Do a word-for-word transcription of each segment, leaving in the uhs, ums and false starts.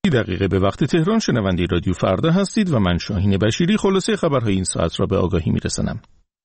سی دقیقه به وقت تهران شنونده رادیو فردا هستید و من شاهین بشیری خلاصه خبرهای این ساعت را به آگاهی میرسانم.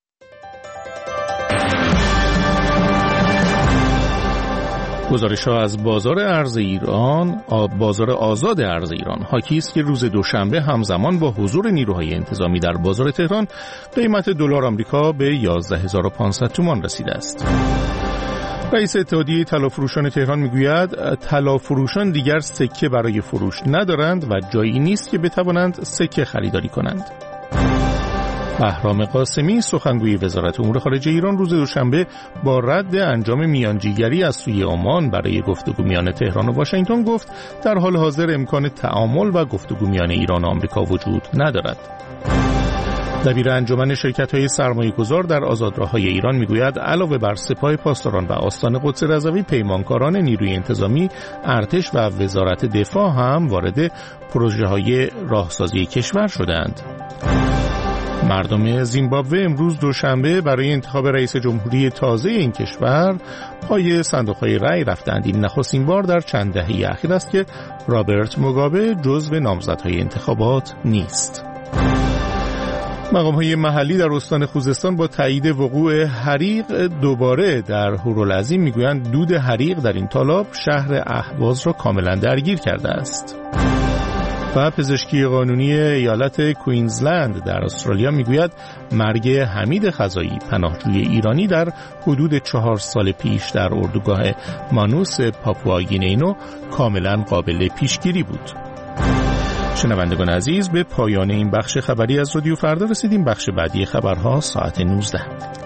گزارش‌ها از بازار ارز ایران، بازار آزاد ارز ایران حاکی است که روز دوشنبه همزمان با حضور نیروهای انتظامی در بازار تهران قیمت دلار آمریکا به یازده هزار و پانصد تومان رسیده است. رئیس اتحادیه طلافروشان تهران میگوید طلافروشان دیگر سکه برای فروش ندارند و جایی نیست که بتوانند سکه خریداری کنند. بهرام قاسمی سخنگوی وزارت امور خارجه ایران روز دوشنبه با رد انجام میانجیگری از سوی عمان برای گفتگو میان تهران و واشنگتن گفت در حال حاضر امکان تعامل و گفتگو میان ایران و آمریکا وجود ندارد. دبیر انجمن شرکت‌های سرمایه‌گذار در آزادراه‌های ایران میگوید علاوه بر سپاه پاسداران و آستان قدس رضوی، پیمانکاران نیروی انتظامی، ارتش و وزارت دفاع هم وارد پروژه‌های راهسازی کشور شدند. مردم زیمبابوه امروز دوشنبه برای انتخاب رئیس جمهوری تازه این کشور پای صندوق‌های رأی رفتند. این نخستین بار در چند دهه اخیر است که رابرت موگابه جزو نامزدهای انتخابات نیست. مقام‌های محلی در استان خوزستان با تایید وقوع حریق دوباره در هورالعظیم میگویند دود حریق در این تالاب شهر اهواز را کاملا درگیر کرده است. و پزشکی قانونی ایالت کوینزلند در استرالیا میگوید مرگ حمید خزایی پناهجوی ایرانی در حدود چهار سال پیش در اردوگاه مانوس پاپوآگینینو کاملا قابل پیشگیری بود. شنوندگان عزیز، به پایان این بخش خبری از رادیو فردا رسیدیم. بخش بعدی خبرها ساعت نوزده.